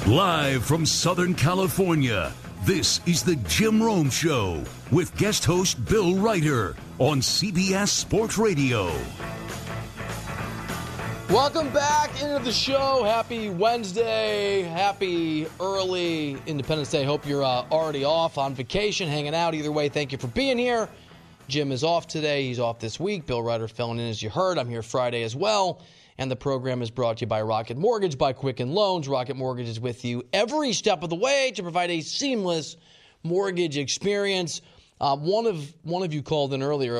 Live from Southern California, this is the Jim Rome Show with guest host Bill Reiter on CBS Sports Radio. Welcome back into the show. Happy Wednesday. Happy early Independence Day. Hope you're already off on vacation, hanging out. Either way, thank you for being here. Jim is off today. He's off this week. Bill Reiter filling in, as you heard. I'm here Friday as well. And the program is brought to you by Rocket Mortgage, by Quicken Loans. Rocket Mortgage is with you every step of the way to provide a seamless mortgage experience. One of you called in earlier at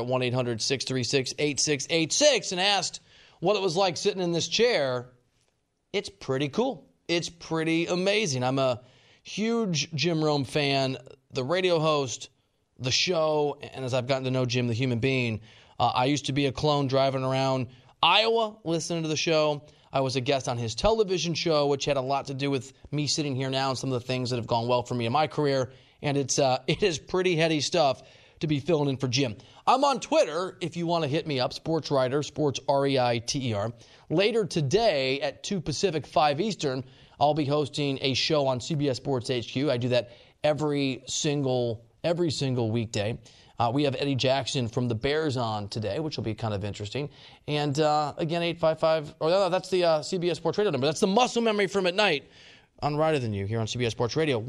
1-800-636-8686 and asked what it was like sitting in this chair. It's pretty cool. It's pretty amazing. I'm a huge Jim Rome fan, the radio host, the show, and as I've gotten to know Jim, the human being, I used to be a clone driving around Iowa listening to the show. I was a guest on his television show, which had a lot to do with me sitting here now and some of the things that have gone well for me in my career. And it is pretty heady stuff to be filling in for Jim. I'm on Twitter if you want to hit me up, Sports Reiter, Sports Reiter. Later today at 2 Pacific, 5 Eastern, I'll be hosting a show on CBS Sports HQ. I do that every single weekday. We have Eddie Jackson from the Bears on today, which will be kind of interesting. And again, 855, that's the CBS Sports Radio number. That's the muscle memory from at night on Righter Than You here on CBS Sports Radio,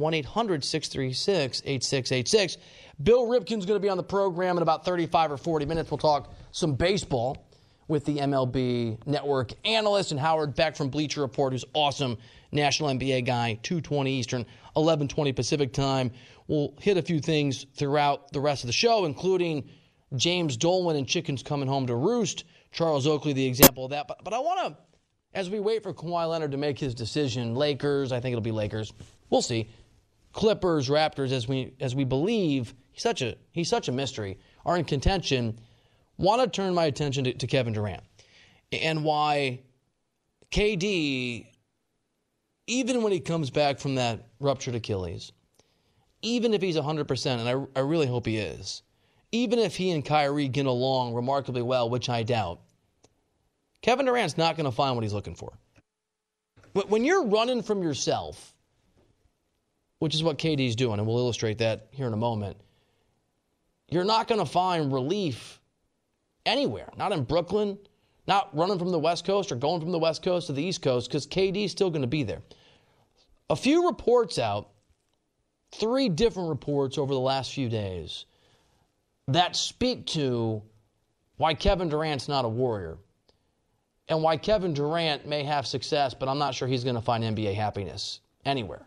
1-800-636-8686. Bill Ripken's going to be on the program in about 35 or 40 minutes. We'll talk some baseball with the MLB Network analyst and Howard Beck from Bleacher Report, who's awesome, national NBA guy, 2:20 Eastern, 11:20 Pacific time. We'll hit a few things throughout the rest of the show, including James Dolan and chickens coming home to roost. Charles Oakley, the example of that. But I want to, as we wait for Kawhi Leonard to make his decision, Lakers, I think it'll be Lakers. We'll see. Clippers, Raptors, as we believe, he's such a mystery, are in contention. Want to turn my attention to Kevin Durant and why KD, even when he comes back from that ruptured Achilles, even if he's 100%, and I really hope he is, even if he and Kyrie get along remarkably well, which I doubt, Kevin Durant's not going to find what he's looking for. When you're running from yourself, which is what KD's doing, and we'll illustrate that here in a moment, you're not going to find relief anywhere. Not in Brooklyn, not running from the West Coast or going from the West Coast to the East Coast, because KD's still going to be there. A few reports out, 3 different reports over the last few days that speak to why Kevin Durant's not a Warrior and why Kevin Durant may have success, but I'm not sure he's going to find NBA happiness anywhere.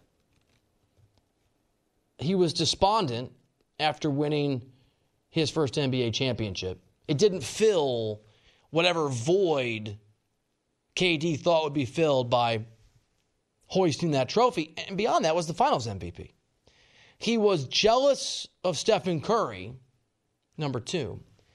He was despondent after winning his first NBA championship. It didn't fill whatever void KD thought would be filled by hoisting that trophy. And beyond that was the Finals MVP. He was jealous of Stephen Curry, number 2.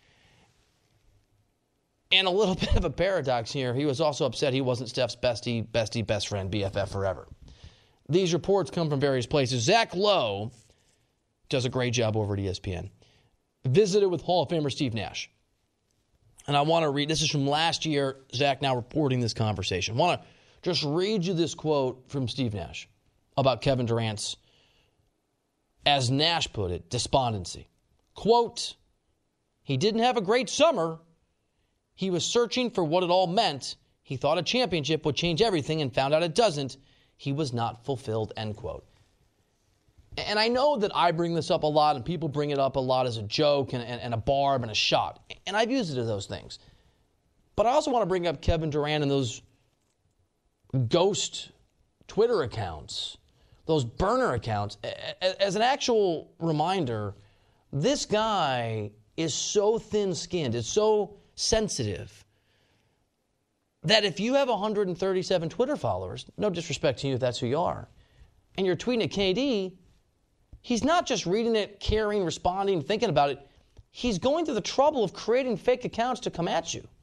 And a little bit of a paradox here. He was also upset he wasn't Steph's bestie, best friend, BFF forever. These reports come from various places. Zach Lowe does a great job over at ESPN. Visited with Hall of Famer Steve Nash. And I want to read, this is from last year, Zach now reporting this conversation. I want to just read you this quote from Steve Nash about Kevin Durant's, as Nash put it, despondency. Quote, he didn't have a great summer. He was searching for what it all meant. He thought a championship would change everything and found out it doesn't. He was not fulfilled, end quote. And I know that I bring this up a lot and people bring it up a lot as a joke and a barb and a shot. And I've used it as those things. But I also want to bring up Kevin Durant and those ghost Twitter accounts, those burner accounts, as an actual reminder. This guy is so thin-skinned, is so sensitive, that if you have 137 Twitter followers, no disrespect to you if that's who you are, and you're tweeting at KD, he's not just reading it, caring, responding, thinking about it. He's going through the trouble of creating fake accounts to come at you.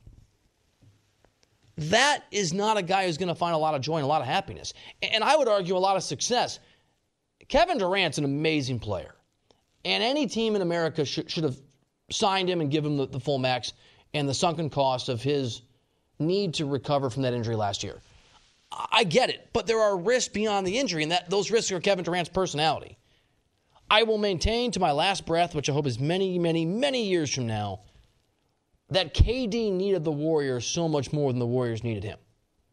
That is not a guy who's going to find a lot of joy and a lot of happiness. And I would argue a lot of success. Kevin Durant's an amazing player. And any team in America should have signed him and given him the full max and the sunken cost of his need to recover from that injury last year. I get it, but there are risks beyond the injury, and those risks are Kevin Durant's personality. I will maintain to my last breath, which I hope is many, many, many years from now, that KD needed the Warriors so much more than the Warriors needed him.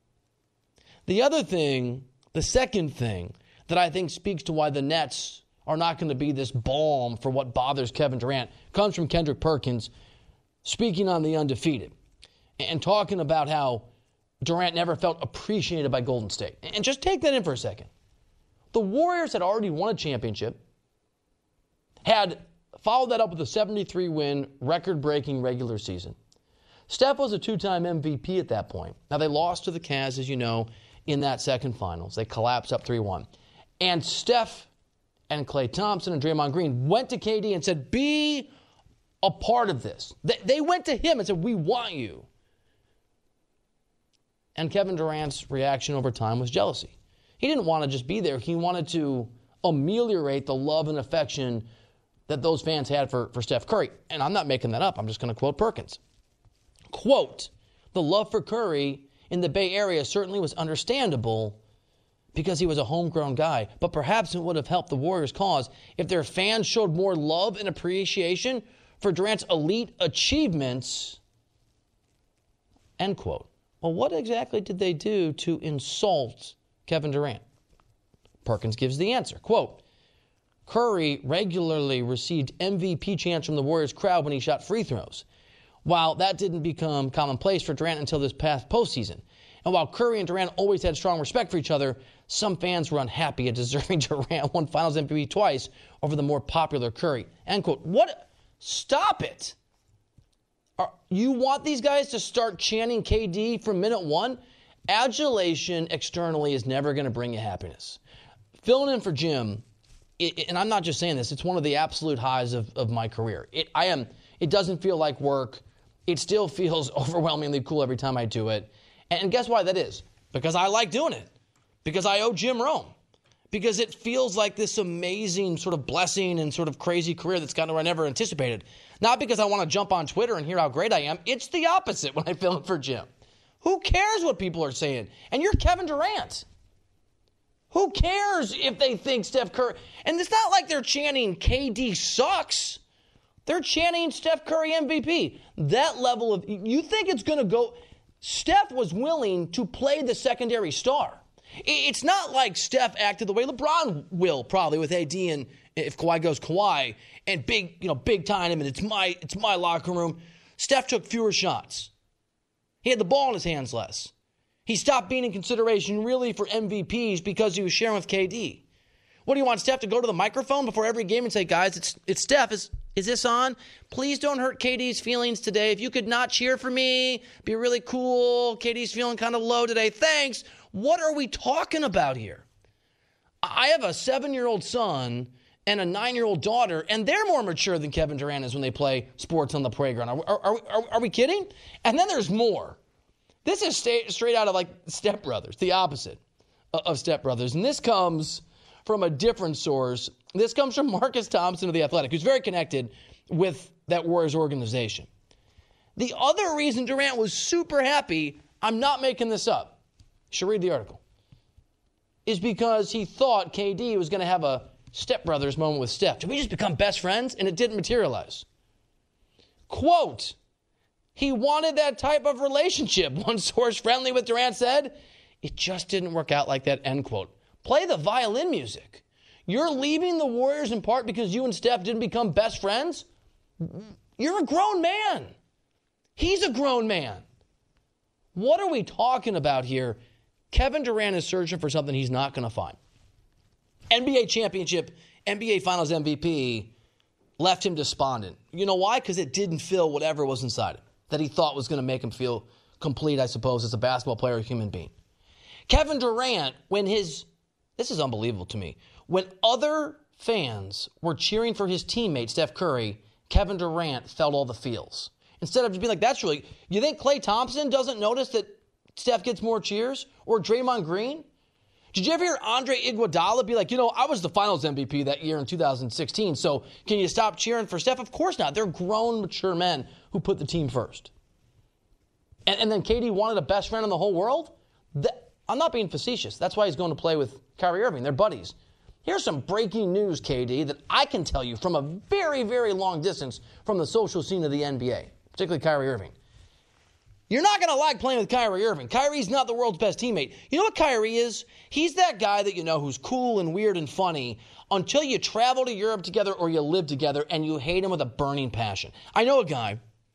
The second thing that I think speaks to why the Nets are not going to be this balm for what bothers Kevin Durant comes from Kendrick Perkins speaking on The Undefeated and talking about how Durant never felt appreciated by Golden State. And just take that in for a second. The Warriors had already won a championship, had followed that up with a 73-win, record-breaking regular season. Steph was a two-time MVP at that point. Now, they lost to the Cavs, as you know, in that second finals. They collapsed up 3-1. And Steph and Klay Thompson and Draymond Green went to KD and said, be a part of this. They went to him and said, we want you. And Kevin Durant's reaction over time was jealousy. He didn't want to just be there. He wanted to ameliorate the love and affection that those fans had for Steph Curry. And I'm not making that up. I'm just going to quote Perkins. Quote, the love for Curry in the Bay Area certainly was understandable because he was a homegrown guy. But perhaps it would have helped the Warriors' cause if their fans showed more love and appreciation for Durant's elite achievements. End quote. Well, what exactly did they do to insult Kevin Durant? Perkins gives the answer. Quote, Curry regularly received MVP chants from the Warriors crowd when he shot free throws. While that didn't become commonplace for Durant until this past postseason. And while Curry and Durant always had strong respect for each other, some fans were unhappy at deserving Durant won Finals MVP twice over the more popular Curry. End quote. What? Stop it. You want these guys to start chanting KD from minute one? Adulation externally is never going to bring you happiness. Filling in for Jim, and I'm not just saying this, it's one of the absolute highs of my career. It doesn't feel like work. It still feels overwhelmingly cool every time I do it. And guess why that is? Because I like doing it. Because I owe Jim Rome. Because it feels like this amazing sort of blessing and sort of crazy career that's gotten where I never anticipated. Not because I want to jump on Twitter and hear how great I am. It's the opposite when I fill in for Jim. Who cares what people are saying? And you're Kevin Durant. Who cares if they think Steph Curry? And it's not like they're chanting KD sucks. They're chanting Steph Curry MVP. That level of, you think it's going to go, Steph was willing to play the secondary star. It's not like Steph acted the way LeBron will probably with AD and if Kawhi goes Kawhi and big time him and it's my locker room. Steph took fewer shots. He had the ball in his hands less. He stopped being in consideration really for MVPs because he was sharing with KD. What do you want Steph to go to the microphone before every game and say, guys, it's Steph. Is this on? Please don't hurt KD's feelings today. If you could not cheer for me, be really cool. KD's feeling kind of low today. Thanks. What are we talking about here? I have a 7-year-old son and a 9-year-old daughter, and they're more mature than Kevin Durant is when they play sports on the playground. Are we kidding? And then there's more. This is straight out of like Step Brothers, the opposite of Step Brothers. And this comes from a different source. This comes from Marcus Thompson of The Athletic, who's very connected with that Warriors organization. The other reason Durant was super happy, I'm not making this up, you should read the article, is because he thought KD was going to have a Step Brothers moment with Steph. Did we just become best friends? And it didn't materialize. Quote, he wanted that type of relationship. One source friendly with Durant said, it just didn't work out like that, end quote. Play the violin music. You're leaving the Warriors in part because you and Steph didn't become best friends? You're a grown man. He's a grown man. What are we talking about here? Kevin Durant is searching for something he's not going to find. NBA championship, NBA Finals MVP left him despondent. You know why? Because it didn't fill whatever was inside him that he thought was going to make him feel complete, I suppose, as a basketball player or human being. Kevin Durant, this is unbelievable to me. When other fans were cheering for his teammate, Steph Curry, Kevin Durant felt all the feels. Instead of just being like, that's really, you think Klay Thompson doesn't notice that Steph gets more cheers? Or Draymond Green? Did you ever hear Andre Iguodala be like, I was the Finals MVP that year in 2016, so can you stop cheering for Steph? Of course not. They're grown, mature men who put the team first. And then KD wanted a best friend in the whole world? I'm not being facetious. That's why he's going to play with Kyrie Irving. They're buddies. Here's some breaking news, KD, that I can tell you from a very, very long distance from the social scene of the NBA, particularly Kyrie Irving. You're not going to like playing with Kyrie Irving. Kyrie's not the world's best teammate. You know what Kyrie is? He's that guy that you know who's cool and weird and funny until you travel to Europe together or you live together and you hate him with a burning passion. I know a guy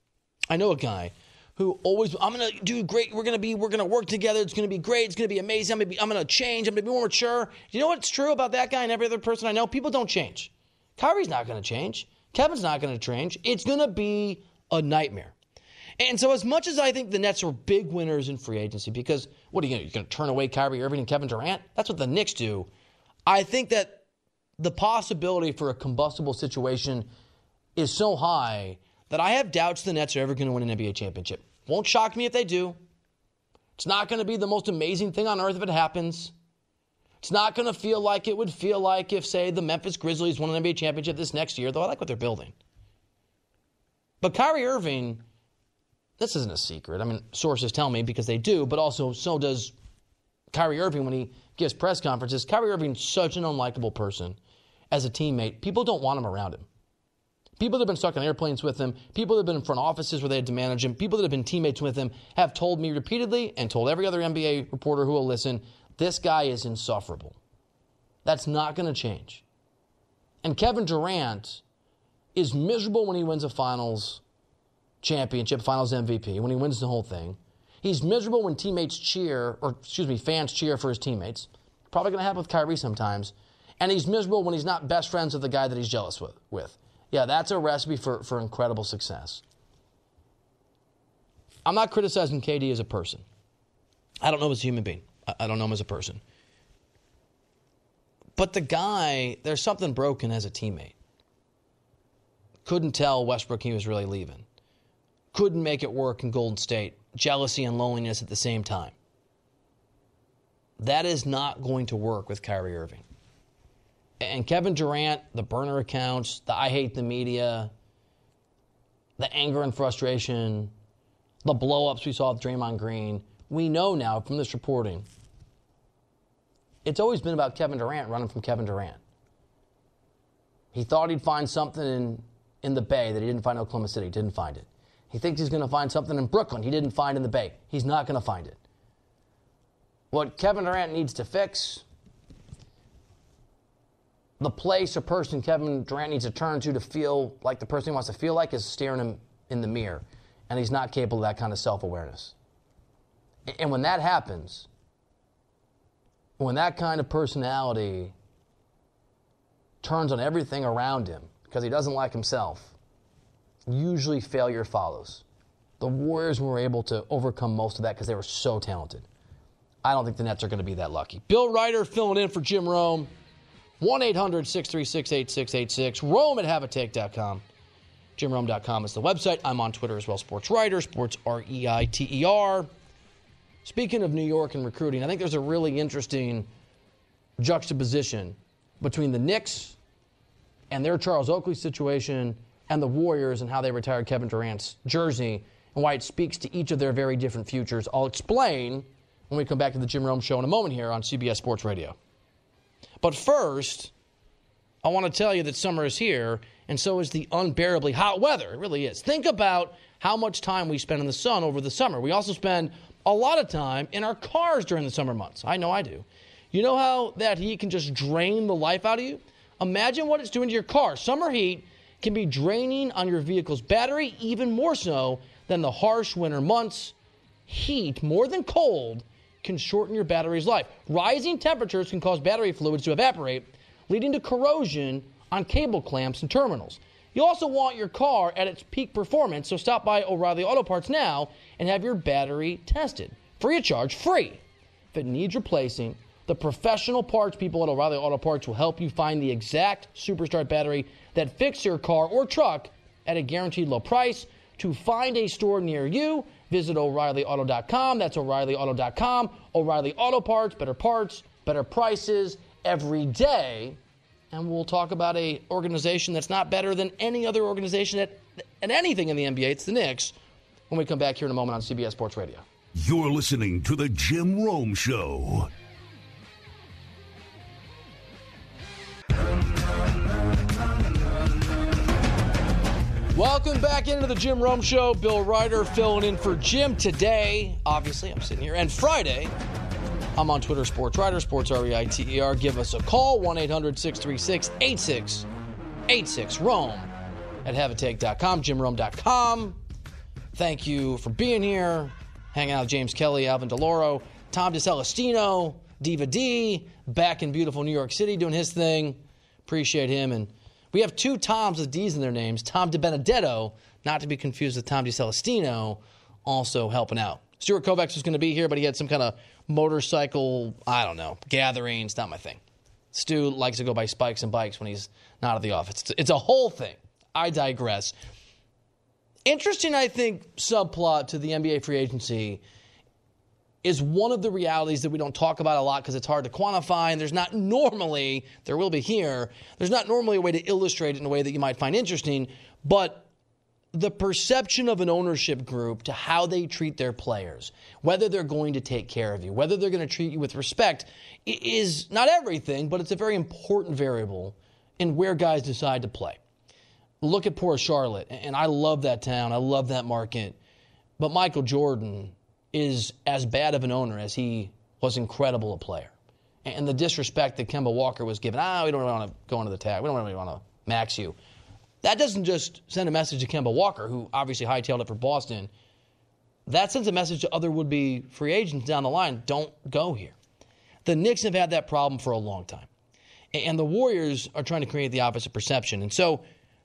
who always, I'm going to do great. We're going to work together. It's going to be great. It's going to be amazing. I'm going to change. I'm going to be more mature. You know what's true about that guy and every other person I know? People don't change. Kyrie's not going to change. Kevin's not going to change. It's going to be a nightmare. And so as much as I think the Nets are big winners in free agency, because what are you going to turn away Kyrie Irving and Kevin Durant? That's what the Knicks do. I think that the possibility for a combustible situation is so high that I have doubts the Nets are ever going to win an NBA championship. Won't shock me if they do. It's not going to be the most amazing thing on earth if it happens. It's not going to feel like it would feel like if, say, the Memphis Grizzlies won an NBA championship this next year, though I like what they're building. But Kyrie Irving, this isn't a secret. I mean, sources tell me because they do, but also so does Kyrie Irving when he gives press conferences. Kyrie Irving's such an unlikable person as a teammate. People don't want him around him. People that have been stuck on airplanes with him, people that have been in front offices where they had to manage him, people that have been teammates with him have told me repeatedly and told every other NBA reporter who will listen, this guy is insufferable. That's not going to change. And Kevin Durant is miserable when he wins a finals championship, finals MVP, when he wins the whole thing. He's miserable when fans cheer for his teammates. Probably going to happen with Kyrie sometimes. And he's miserable when he's not best friends with the guy that he's jealous with. Yeah, that's a recipe for incredible success. I'm not criticizing KD as a person. I don't know him as a human being. I don't know him as a person. But the guy, there's something broken as a teammate. Couldn't tell Westbrook he was really leaving. Couldn't make it work in Golden State. Jealousy and loneliness at the same time. That is not going to work with Kyrie Irving. And Kevin Durant, the burner accounts, the I hate the media, the anger and frustration, the blow-ups we saw with Draymond Green, we know now from this reporting, it's always been about Kevin Durant running from Kevin Durant. He thought he'd find something in the Bay that he didn't find in Oklahoma City. Didn't find it. He thinks he's going to find something in Brooklyn he didn't find in the Bay. He's not going to find it. What Kevin Durant needs to fix, the place or person Kevin Durant needs to turn to feel like the person he wants to feel like, is staring him in the mirror. And he's not capable of that kind of self-awareness. And when that happens, when that kind of personality turns on everything around him because he doesn't like himself, usually failure follows. The Warriors were able to overcome most of that because they were so talented. I don't think the Nets are going to be that lucky. Bill Ryder filling in for Jim Rome. 1-800-636-8686. Rome@haveatake.com. JimRome.com is the website. I'm on Twitter as well. Sports Writer, Sports Reiter. Speaking of New York and recruiting, I think there's a really interesting juxtaposition between the Knicks and their Charles Oakley situation and the Warriors and how they retired Kevin Durant's jersey and why it speaks to each of their very different futures. I'll explain when we come back to the Jim Rome Show in a moment here on CBS Sports Radio. But first, I want to tell you that summer is here, and so is the unbearably hot weather. It really is. Think about how much time we spend in the sun over the summer. We also spend a lot of time in our cars during the summer months. I know I do. You know how that heat can just drain the life out of you? Imagine what it's doing to your car. Summer heat can be draining on your vehicle's battery, even more so than the harsh winter months. Heat, more than cold, can shorten your battery's life. Rising temperatures can cause battery fluids to evaporate, leading to corrosion on cable clamps and terminals. You also want your car at its peak performance, so stop by O'Reilly Auto Parts now and have your battery tested. Free of charge, free. If it needs replacing, the professional parts people at O'Reilly Auto Parts will help you find the exact Superstart battery that fits your car or truck at a guaranteed low price. To find a store near you, visit O'ReillyAuto.com. That's O'ReillyAuto.com. O'Reilly Auto Parts, better prices every day. And we'll talk about an organization that's not better than any other organization at anything in the NBA. It's the Knicks when we come back here in a moment on CBS Sports Radio. You're listening to The Jim Rome Show. Welcome back into the Jim Rome Show. Bill Ryder filling in for Jim today. Obviously, I'm sitting here. And Friday, I'm on Twitter, Sports Ryder, Sports R-E-I-T-E-R. Give us a call, 1-800-636-8686. Rome at haveatake.com, jimrome.com. Thank you for being here. Hanging out with James Kelly, Alvin DeLauro, Tom DeCelestino, Diva D, back in beautiful New York City doing his thing. Appreciate him. And we have two Toms with D's in their names. Tom DiBenedetto, not to be confused with Tom DeCelestino, also helping out. Stuart Kovacs was going to be here, but he had some kind of motorcycle, gathering. It's not my thing. Stu likes to go by Spikes and Bikes when he's not at the office. It's a whole thing. I digress. Interesting, I think, subplot to the NBA free agency is one of the realities that we don't talk about a lot because it's hard to quantify, and there's not normally, there will be here, there's not normally a way to illustrate it in a way that you might find interesting, but the perception of an ownership group to how they treat their players, whether they're going to take care of you, whether they're going to treat you with respect, is not everything, but it's a very important variable in where guys decide to play. Look at poor Charlotte, and I love that town. I love that market. But Michael Jordan is as bad of an owner as he was incredible a player. And the disrespect that Kemba Walker was given, we don't really want to go into the tag. We don't really want to max you. That doesn't just send a message to Kemba Walker, who obviously hightailed it for Boston. That sends a message to other would-be free agents down the line. Don't go here. The Knicks have had that problem for a long time. And the Warriors are trying to create the opposite perception. And so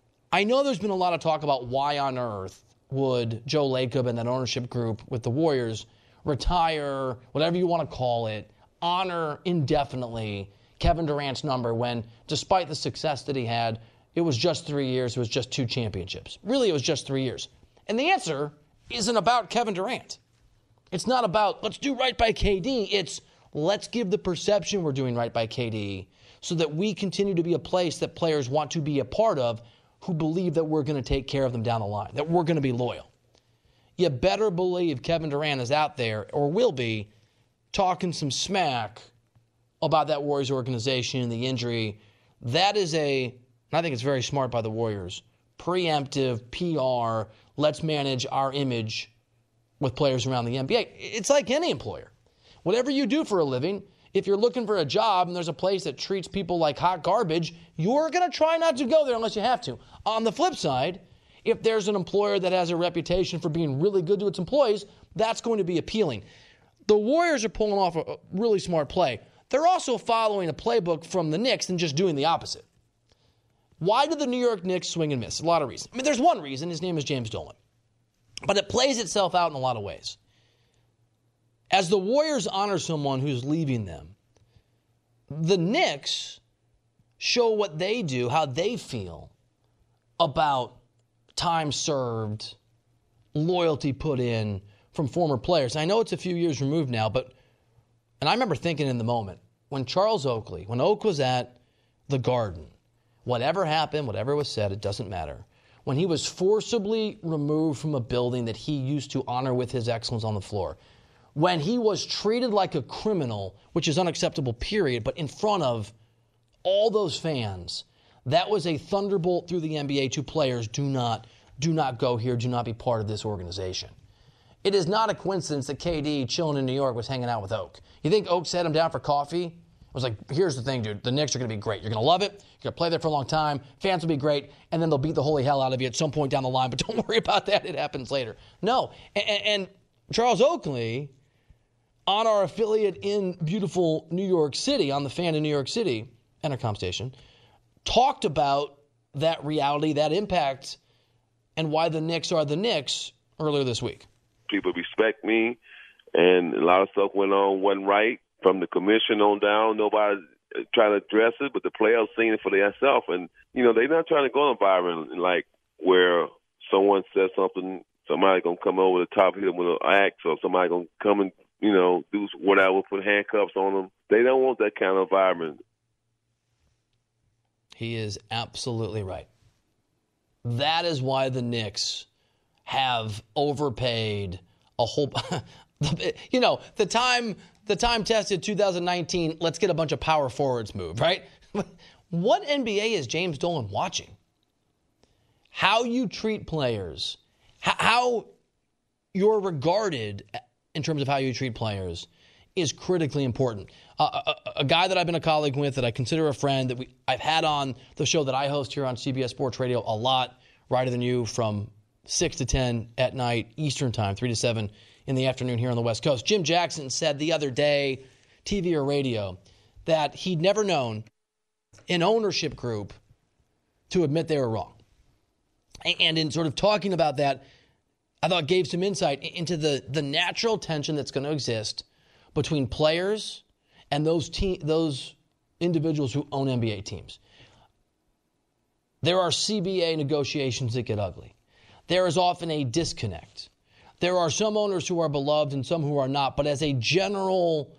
I know there's been a lot of talk about why on earth would Joe Lacob and that ownership group with the Warriors retire, whatever you want to call it, honor indefinitely Kevin Durant's number when, despite the success that he had, it was just 3 years, it was just 2 championships. Really, it was just 3 years. And the answer isn't about Kevin Durant. It's not about, let's do right by KD. It's, let's give the perception we're doing right by KD so that we continue to be a place that players want to be a part of who believe that we're going to take care of them down the line, that we're going to be loyal. You better believe Kevin Durant is out there, or will be, talking some smack about that Warriors organization and the injury. That is and I think it's very smart by the Warriors, preemptive PR, let's manage our image with players around the NBA. It's like any employer. Whatever you do for a living, if you're looking for a job and there's a place that treats people like hot garbage, you're going to try not to go there unless you have to. On the flip side, if there's an employer that has a reputation for being really good to its employees, that's going to be appealing. The Warriors are pulling off a really smart play. They're also following a playbook from the Knicks and just doing the opposite. Why do the New York Knicks swing and miss? A lot of reasons. I mean, there's one reason. His name is James Dolan. But it plays itself out in a lot of ways. As the Warriors honor someone who's leaving them, the Knicks show what they do, how they feel about time served, loyalty put in from former players. I know it's a few years removed now, and I remember thinking in the moment, when Charles Oakley, when Oak was at the Garden, whatever happened, whatever was said, it doesn't matter. When he was forcibly removed from a building that he used to honor with his excellence on the floor, when he was treated like a criminal, which is unacceptable, period, but in front of all those fans, that was a thunderbolt through the NBA to players, do not go here, do not be part of this organization. It is not a coincidence that KD, chilling in New York, was hanging out with Oak. You think Oak sat him down for coffee? It was like, here's the thing, dude. The Knicks are going to be great. You're going to love it. You're going to play there for a long time. Fans will be great. And then they'll beat the holy hell out of you at some point down the line. But don't worry about that. It happens later. No. And Charles Oakley, on our affiliate in beautiful New York City, on the Fan in New York City, Entercom station, talked about that reality, that impact, and why the Knicks are the Knicks earlier this week. People respect me, and a lot of stuff wasn't right from the commission on down. Nobody's trying to address it, but the players seen it for themselves. And, they're not trying to go environment like where someone says something, somebody going to come over the top, hit them with an axe, or somebody going to come and, do whatever, put handcuffs on them. They don't want that kind of environment. He is absolutely right. That is why the Knicks have overpaid a whole The time tested 2019, let's get a bunch of power forwards move, right? What NBA is James Dolan watching? How you treat players, how you're regarded in terms of how you treat players is critically important. A guy that I've been a colleague with, that I consider a friend, that I've had on the show that I host here on CBS Sports Radio a lot, Righter Than You, from 6 to 10 at night, Eastern time, 3 to 7 in the afternoon here on the West Coast. Jim Jackson said the other day, TV or radio, that he'd never known an ownership group to admit they were wrong. And in sort of talking about that, I thought gave some insight into the natural tension that's going to exist between players and those individuals who own NBA teams. There are CBA negotiations that get ugly. There is often a disconnect. There are some owners who are beloved and some who are not, but as a general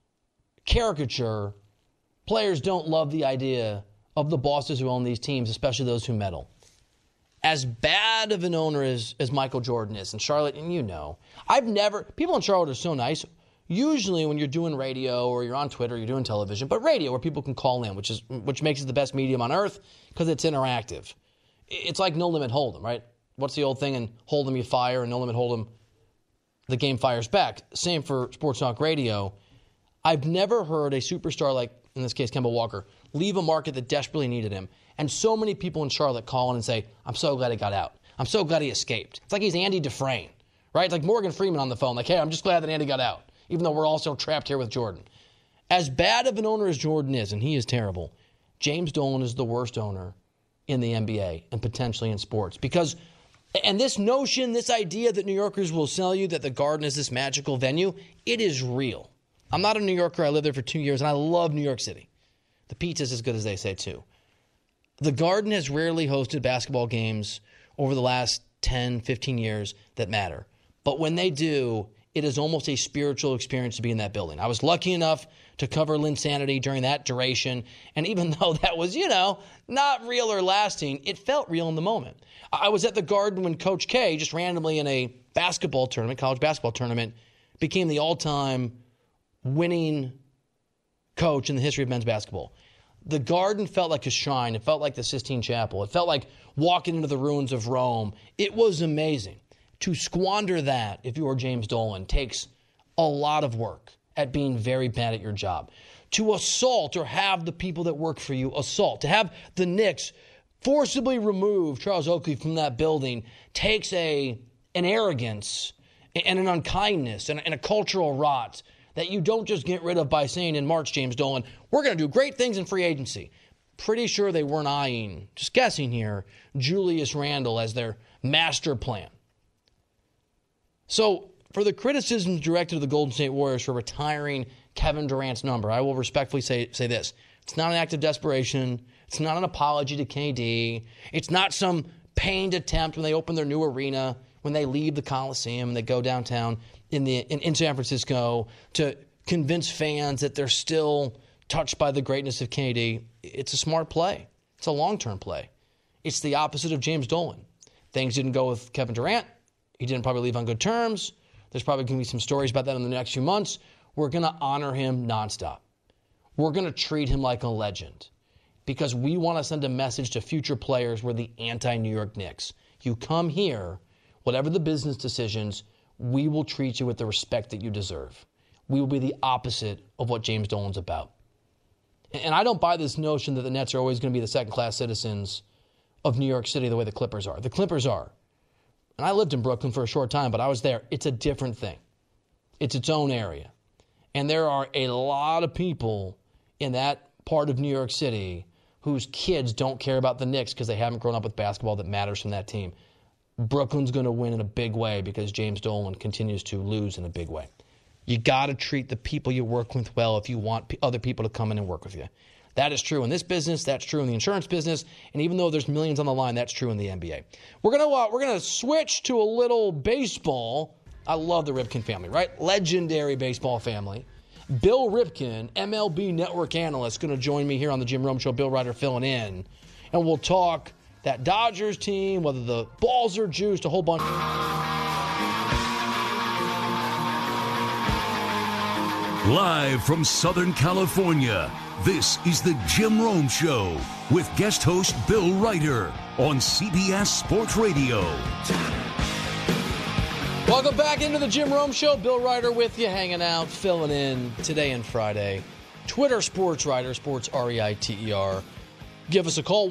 caricature, players don't love the idea of the bosses who own these teams, especially those who meddle. As bad of an owner as Michael Jordan is in Charlotte, and people in Charlotte are so nice. Usually when you're doing radio or you're on Twitter, you're doing television, but radio where people can call in, which makes it the best medium on earth because it's interactive. It's like No Limit Hold'em, right? What's the old thing? In Hold'em you fire, and No Limit Hold'em the game fires back. Same for sports talk radio. I've never heard a superstar like, in this case, Kemba Walker, leave a market that desperately needed him. And so many people in Charlotte call in and say, I'm so glad he got out. I'm so glad he escaped. It's like he's Andy Dufresne, right? It's like Morgan Freeman on the phone. Like, hey, I'm just glad that Andy got out, even though we're also trapped here with Jordan. As bad of an owner as Jordan is, and he is terrible, James Dolan is the worst owner in the NBA and potentially in sports. Because, and this notion, this idea that New Yorkers will sell you that the Garden is this magical venue, it is real. I'm not a New Yorker. I lived there for 2 years, and I love New York City. The pizza's as good as they say, too. The Garden has rarely hosted basketball games over the last 10, 15 years that matter. But when they do, it is almost a spiritual experience to be in that building. I was lucky enough to cover Linsanity during that duration. And even though that was, not real or lasting, it felt real in the moment. I was at the Garden when Coach K, just randomly in a basketball tournament, college basketball tournament, became the all-time winning coach in the history of men's basketball. The Garden felt like a shrine. It felt like the Sistine Chapel. It felt like walking into the ruins of Rome. It was amazing. To squander that, if you are James Dolan, takes a lot of work at being very bad at your job. To assault or have the people that work for you assault, to have the Knicks forcibly remove Charles Oakley from that building takes an arrogance and an unkindness and a cultural rot that you don't just get rid of by saying in March, James Dolan, we're going to do great things in free agency. Pretty sure they weren't eyeing, just guessing here, Julius Randle as their master plan. So for the criticisms directed to the Golden State Warriors for retiring Kevin Durant's number, I will respectfully say this. It's not an act of desperation. It's not an apology to KD. It's not some pained attempt when they open their new arena, when they leave the Coliseum and they go downtown in San Francisco to convince fans that they're still touched by the greatness of KD. It's a smart play. It's a long-term play. It's the opposite of James Dolan. Things didn't go with Kevin Durant. He didn't probably leave on good terms. There's probably going to be some stories about that in the next few months. We're going to honor him nonstop. We're going to treat him like a legend because we want to send a message to future players. We're the anti-New York Knicks. You come here, whatever the business decisions, we will treat you with the respect that you deserve. We will be the opposite of what James Dolan's about. And I don't buy this notion that the Nets are always going to be the second-class citizens of New York City the way the Clippers are. The Clippers are. And I lived in Brooklyn for a short time, but I was there. It's a different thing. It's its own area. And there are a lot of people in that part of New York City whose kids don't care about the Knicks because they haven't grown up with basketball that matters from that team. Brooklyn's going to win in a big way because James Dolan continues to lose in a big way. You got to treat the people you work with well if you want other people to come in and work with you. That is true in this business. That's true in the insurance business. And even though there's millions on the line, that's true in the NBA. We're gonna switch to a little baseball. I love the Ripken family, right? Legendary baseball family. Bill Ripken, MLB Network analyst, going to join me here on the Jim Rome Show. Bill Ryder filling in. And we'll talk that Dodgers team, whether the balls are juiced, a whole bunch. Live from Southern California, this is the Jim Rome Show with guest host Bill Reiter on CBS Sports Radio. Welcome back into the Jim Rome Show. Bill Reiter with you, hanging out, filling in today and Friday. Twitter Sports Reiter, Sports Reiter. Give us a call,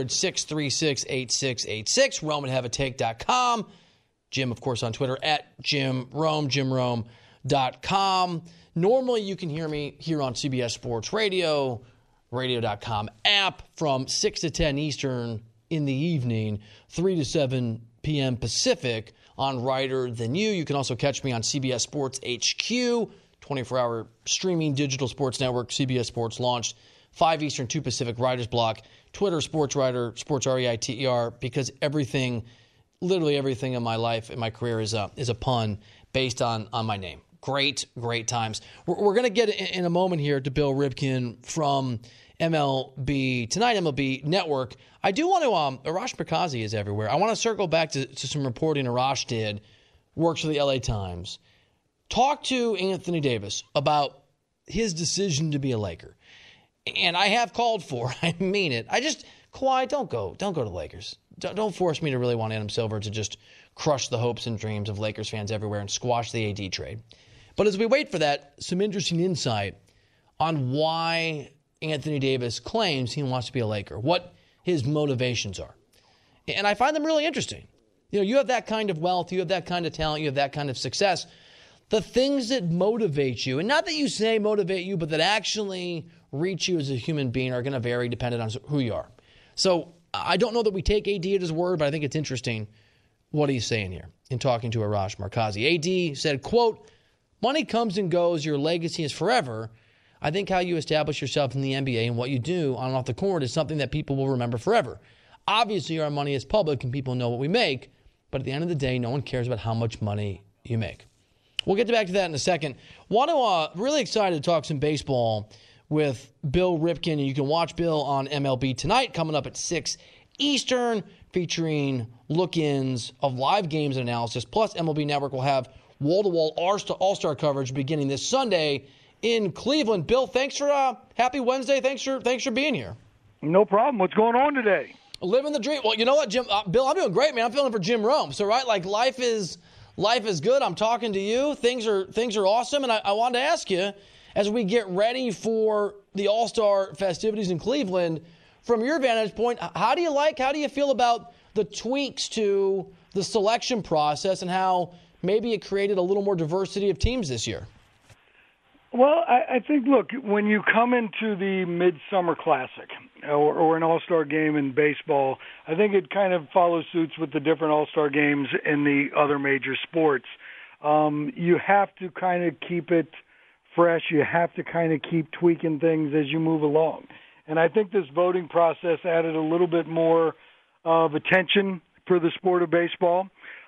1-800-636-8686, RomeandHaveATake.com. Jim, of course, on Twitter, at Jim Rome, JimRome.com. Normally, you can hear me here on CBS Sports Radio, radio.com app from 6 to 10 Eastern in the evening, 3 to 7 p.m. Pacific on Reiter Than You. You can also catch me on CBS Sports HQ, 24-hour streaming digital sports network. CBS Sports launched 5 Eastern, 2 Pacific, Writer's Block, Twitter, Sports Reiter, Sports Reiter, because literally everything in my life, in my career is a pun based on my name. Great times. We're going to get in a moment here to Bill Ripken from MLB Tonight, MLB Network. I do want to, Arash Markazi is everywhere. I want to circle back to some reporting Arash did, works for the LA Times. Talk to Anthony Davis about his decision to be a Laker. And I have called for, I mean it. Kawhi, don't go to the Lakers. Don't force me to really want Adam Silver to just crush the hopes and dreams of Lakers fans everywhere and squash the AD trade. But as we wait for that, some interesting insight on why Anthony Davis claims he wants to be a Laker, what his motivations are. And I find them really interesting. You have that kind of wealth, you have that kind of talent, you have that kind of success. The things that motivate you, and not that you say motivate you, but that actually reach you as a human being are going to vary depending on who you are. So I don't know that we take AD at his word, but I think it's interesting what he's saying here in talking to Arash Markazi. AD said, quote, "Money comes and goes. Your legacy is forever. I think how you establish yourself in the NBA and what you do on and off the court is something that people will remember forever. Obviously, our money is public and people know what we make, but at the end of the day, no one cares about how much money you make." We'll get back to that in a second. Really excited to talk some baseball with Bill Ripken. And you can watch Bill on MLB Tonight, coming up at 6 Eastern, featuring look-ins of live games and analysis. Plus, MLB Network will have wall-to-wall All-Star coverage beginning this Sunday in Cleveland. Bill, thanks for happy Wednesday. Thanks for being here. No problem. What's going on today? Living the dream. Well, you know what, Jim? Bill, I'm doing great, man. I'm feeling for Jim Rome. So, right, like life is good. I'm talking to you. Things are awesome. And I wanted to ask you, as we get ready for the All-Star festivities in Cleveland, from your vantage point, how do you feel about the tweaks to the selection process and how maybe it created a little more diversity of teams this year? Well, I think, look, when you come into the Midsummer Classic or an All-Star game in baseball, I think it kind of follows suits with the different All-Star games in the other major sports. You have to kind of keep it fresh. You have to kind of keep tweaking things as you move along. And I think this voting process added a little bit more of attention for the sport of baseball.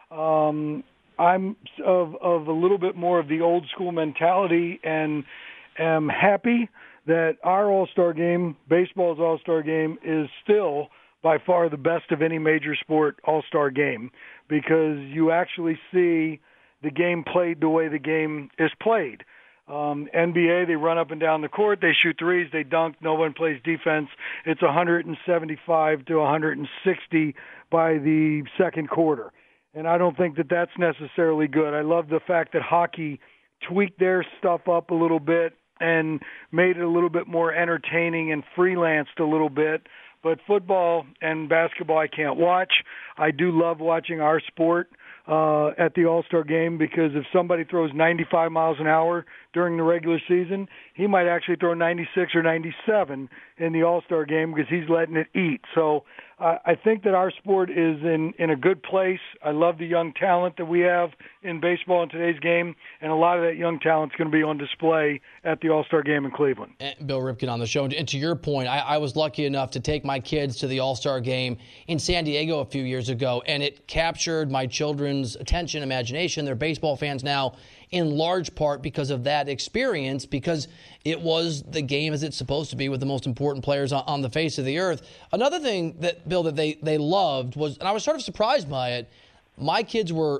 I'm of a little bit more of the old school mentality and am happy that our All-Star game, baseball's All-Star game, is still by far the best of any major sport All-Star game, because you actually see the game played the way the game is played. NBA, they run up and down the court, they shoot threes, they dunk, no one plays defense. It's 175 to 160 by the second quarter. And I don't think that that's necessarily good. I love the fact that hockey tweaked their stuff up a little bit and made it a little bit more entertaining and freelanced a little bit. But football and basketball I can't watch. I do love watching our sport at the All-Star game, because if somebody throws 95 miles an hour during the regular season, he might actually throw 96 or 97 in the All-Star game because he's letting it eat. So I think that our sport is in a good place. I love the young talent that we have in baseball in today's game, and a lot of that young talent is going to be on display at the All-Star game in Cleveland. And Bill Ripken on the show. And to your point, I was lucky enough to take my kids to the All-Star game in San Diego a few years ago, and it captured my children's attention, imagination. They're baseball fans now in large part because of that experience, because it was the game as it's supposed to be with the most important players on the face of the earth. Another thing that, Bill, that they loved was, and I was sort of surprised by it, my kids were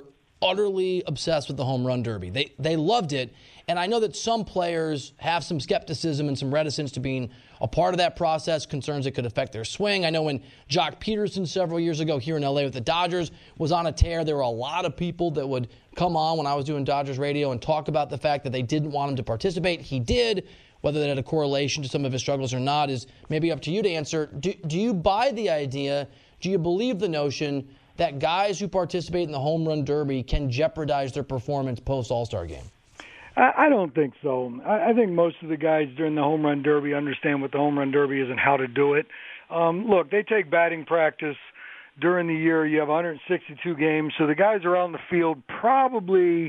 utterly obsessed with the home run derby. They loved it. And I know that some players have some skepticism and some reticence to being a part of that process, concerns it could affect their swing. I know when Jock Peterson several years ago here in L.A. with the Dodgers was on a tear, there were a lot of people that would come on when I was doing Dodgers radio and talk about the fact that they didn't want him to participate. He did. Whether that had a correlation to some of his struggles or not is maybe up to you to answer. Do you buy the idea, do you believe the notion that guys who participate in the home run derby can jeopardize their performance post-All-Star game? I don't think so. I think most of the guys during the home run derby understand what the home run derby is and how to do it. Look, they take batting practice during the year. You have 162 games, so the guys are out in the field probably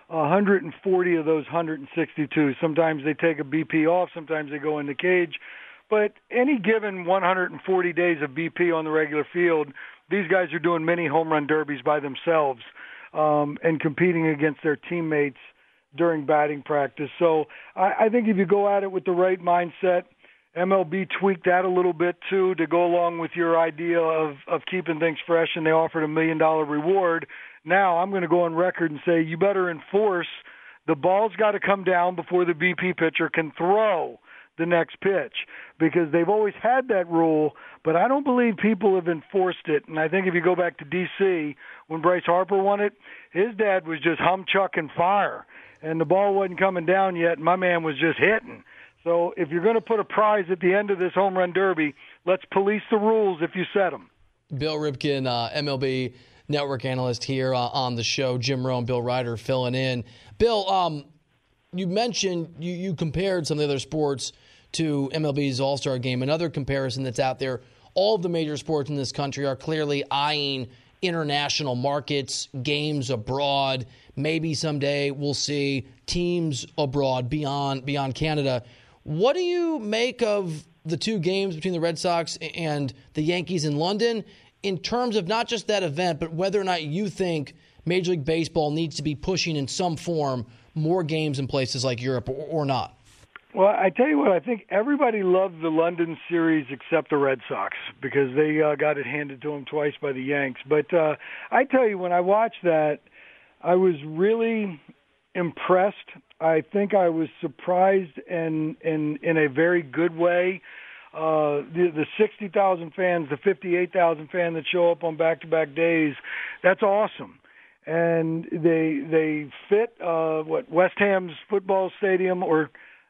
140 of those 162. Sometimes they take a BP off, sometimes they go in the cage. But any given 140 days of BP on the regular field, these guys are doing mini home run derbies by themselves and competing against their teammates during batting practice. So I think if you go at it with the right mindset, MLB tweaked that a little bit too to go along with your idea of keeping things fresh, and they offered $1 million reward. Now I'm going to go on record and say you better enforce the ball's got to come down before the BP pitcher can throw the next pitch, because they've always had that rule, but I don't believe people have enforced it. And I think if you go back to D.C., when Bryce Harper won it, his dad was just hum-chucking fire, and the ball wasn't coming down yet, and my man was just hitting. So if you're going to put a prize at the end of this home run derby, let's police the rules if you set them. Bill Ripken, MLB network analyst here on the show. Jim Rome, Bill Ryder filling in. Bill, you mentioned you compared some of the other sports to MLB's All-Star Game. Another comparison that's out there, all of the major sports in this country are clearly eyeing international markets, games abroad. Maybe someday we'll see teams abroad beyond Canada. What do you make of the two games between the Red Sox and the Yankees in London in terms of not just that event, but whether or not you think Major League Baseball needs to be pushing in some form more games in places like Europe or not? Well, I tell you what, I think everybody loved the London series except the Red Sox because they got it handed to them twice by the Yanks. But I tell you, when I watched that, I was really impressed. I think I was surprised in a very good way. The 60,000 fans, the 58,000 fans that show up on back-to-back days, that's awesome. And they fit West Ham's football stadium or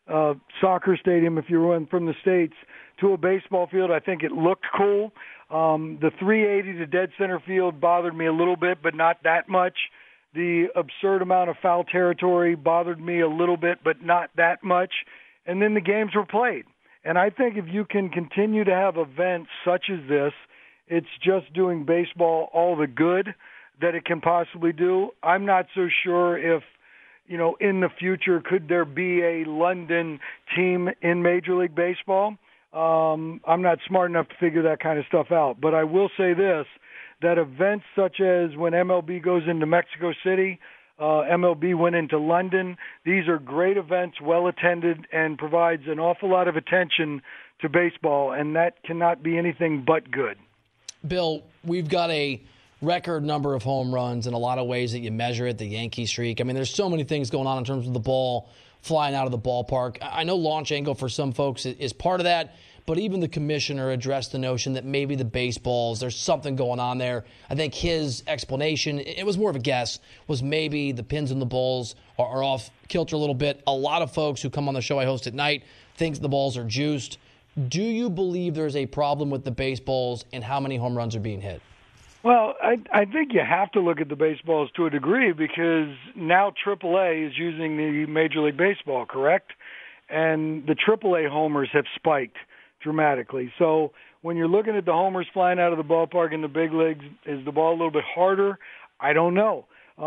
soccer stadium, if you're one from the States, to a baseball field. I think it looked cool. The 380 to dead center field bothered me a little bit, but not that much. The absurd amount of foul territory bothered me a little bit, but not that much. And then the games were played. And I think if you can continue to have events such as this, it's just doing baseball all the good that it can possibly do. I'm not so sure if, in the future, could there be a London team in Major League Baseball? I'm not smart enough to figure that kind of stuff out. But I will say this, that events such as when MLB goes into Mexico City, MLB went into London, these are great events, well attended, and provides an awful lot of attention to baseball, and that cannot be anything but good. Bill, we've got a record number of home runs in a lot of ways that you measure it, the Yankee streak. I mean, there's so many things going on in terms of the ball flying out of the ballpark. I know launch angle for some folks is part of that, but even the commissioner addressed the notion that maybe the baseballs, there's something going on there. I think his explanation, it was more of a guess, was maybe the pins and the balls are off kilter a little bit. A lot of folks who come on the show I host at night think the balls are juiced. Do you believe there's a problem with the baseballs and how many home runs are being hit? Well, I think you have to look at the baseballs to a degree because now AAA is using the Major League Baseball, correct? And the AAA homers have spiked dramatically. So when you're looking at the homers flying out of the ballpark in the big leagues, is the ball a little bit harder? I don't know.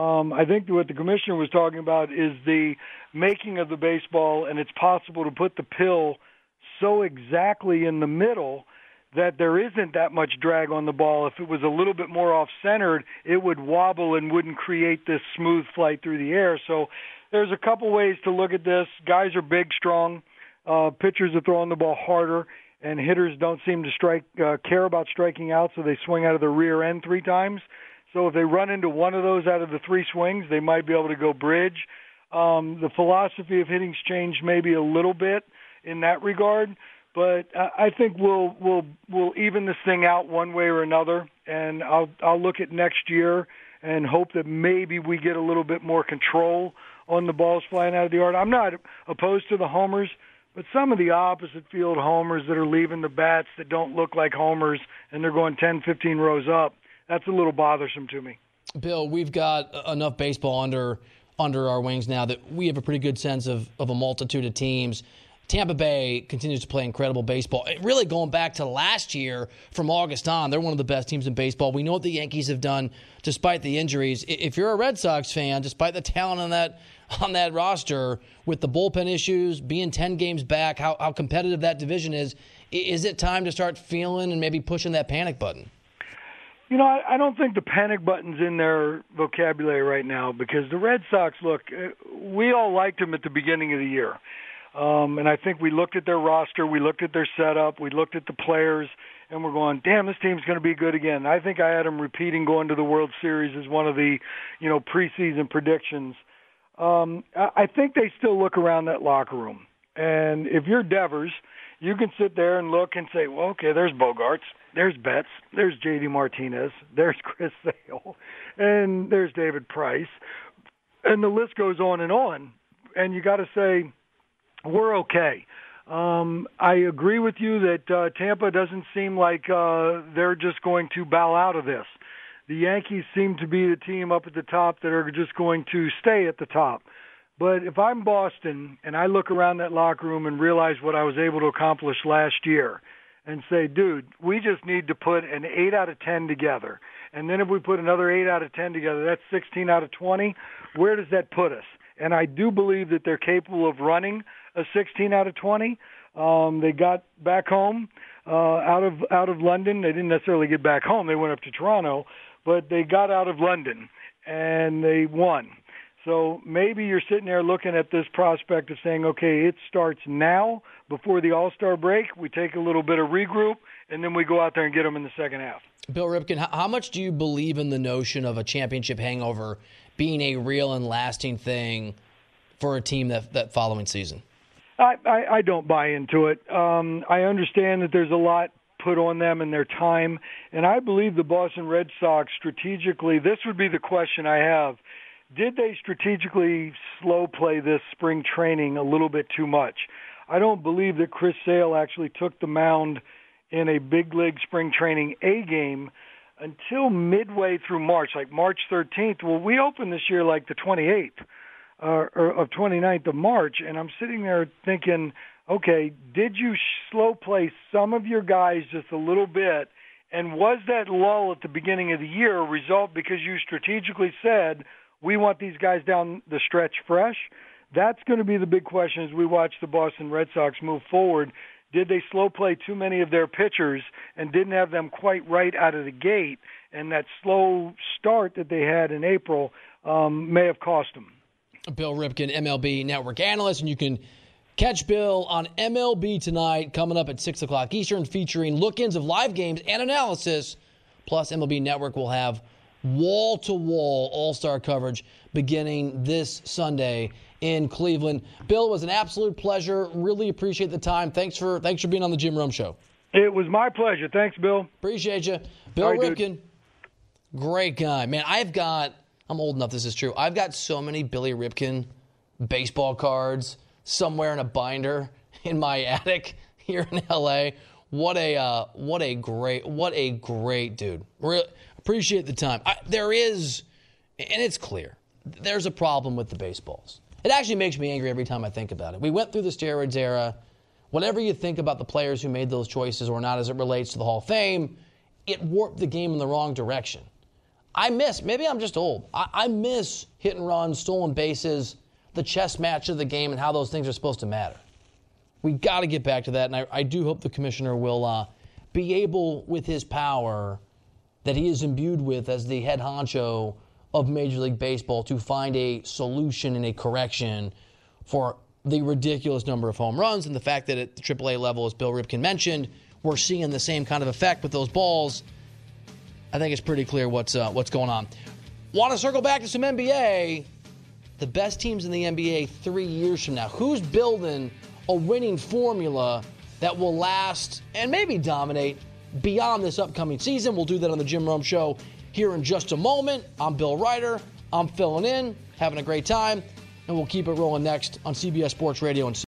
I think what the commissioner was talking about is the making of the baseball, and it's possible to put the pill so exactly in the middle that there isn't that much drag on the ball. If it was a little bit more off-centered, it would wobble and wouldn't create this smooth flight through the air. So there's a couple ways to look at this. Guys are big, strong. Pitchers are throwing the ball harder, and hitters don't seem to care about striking out, so they swing out of the rear end 3 times. So if they run into one of those out of the three swings, they might be able to go bridge. The philosophy of hitting's changed maybe a little bit in that regard, but I think we'll even this thing out one way or another, and I'll look at next year and hope that maybe we get a little bit more control on the balls flying out of the yard. I'm not opposed to the homers, but some of the opposite field homers that are leaving the bats that don't look like homers and they're going 10, 15 rows up, that's a little bothersome to me. Bill, we've got enough baseball under our wings now that we have a pretty good sense of a multitude of teams. Tampa Bay continues to play incredible baseball. Really going back to last year from August on, they're one of the best teams in baseball. We know what the Yankees have done despite the injuries. If you're a Red Sox fan, despite the talent on that roster, with the bullpen issues, being 10 games back, how competitive that division is it time to start feeling and maybe pushing that panic button? You know, I don't think the panic button's in their vocabulary right now because the Red Sox, look, we all liked them at the beginning of the year. And I think we looked at their roster, we looked at their setup, we looked at the players, and we're going, damn, this team's going to be good again. I think I had them repeating going to the World Series as one of the, preseason predictions. I think they still look around that locker room. And if you're Devers, you can sit there and look and say, well, okay, there's Bogarts, there's Betts, there's J.D. Martinez, there's Chris Sale, and there's David Price. And the list goes on. And you got to say, we're okay. I agree with you that Tampa doesn't seem like they're just going to bow out of this. The Yankees seem to be the team up at the top that are just going to stay at the top. But if I'm Boston and I look around that locker room and realize what I was able to accomplish last year and say, dude, we just need to put an 8 out of 10 together. And then if we put another 8 out of 10 together, that's 16 out of 20. Where does that put us? And I do believe that they're capable of running a 16 out of 20. They got back home out of London. They didn't necessarily get back home. They went up to Toronto, but they got out of London and they won. So maybe you're sitting there looking at this prospect of saying, okay, it starts now before the All-Star break. We take a little bit of regroup, and then we go out there and get them in the second half. Bill Ripken, how much do you believe in the notion of a championship hangover being a real and lasting thing for a team that following season? I don't buy into it. I understand that there's a lot put on them in their time, and I believe the Boston Red Sox strategically, this would be the question I have, did they strategically slow play this spring training a little bit too much? I don't believe that Chris Sale actually took the mound in a big league spring training A game until midway through March, like March 13th. Well, we opened this year like the 28th or 29th of March, and I'm sitting there thinking, okay, did you slow play some of your guys just a little bit, and was that lull at the beginning of the year a result because you strategically said, we want these guys down the stretch fresh? That's going to be the big question as we watch the Boston Red Sox move forward. Did they slow play too many of their pitchers and didn't have them quite right out of the gate? And that slow start that they had in April may have cost them. Bill Ripken, MLB Network analyst, and you can catch Bill on MLB Tonight coming up at 6 o'clock Eastern, featuring look-ins of live games and analysis. Plus, MLB Network will have wall-to-wall all-star coverage beginning this Sunday in Cleveland. Bill, it was an absolute pleasure. Really appreciate the time. Thanks for being on the Jim Rome Show. It was my pleasure. Thanks, Bill. Appreciate you. Bill Ripken, great guy. Man, I'm old enough this is true. I've got so many Billy Ripken baseball cards somewhere in a binder in my attic here in L.A. What a great dude. Really appreciate the time. There is, and it's clear, there's a problem with the baseballs. It actually makes me angry every time I think about it. We went through the steroids era. Whatever you think about the players who made those choices or not as it relates to the Hall of Fame, it warped the game in the wrong direction. Maybe I'm just old. I miss hit and runs, stolen bases, the chess match of the game, and how those things are supposed to matter. We got to get back to that, and I do hope the commissioner will be able, with his power that he is imbued with as the head honcho of Major League Baseball, to find a solution and a correction for the ridiculous number of home runs and the fact that at the AAA level, as Bill Ripken mentioned, we're seeing the same kind of effect with those balls. I think it's pretty clear what's going on. Want to circle back to some NBA? The best teams in the NBA 3 years from now. Who's building a winning formula that will last and maybe dominate beyond this upcoming season? We'll do that on the Jim Rome Show here in just a moment. I'm Bill Ryder. I'm filling in, having a great time, and we'll keep it rolling next on CBS Sports Radio and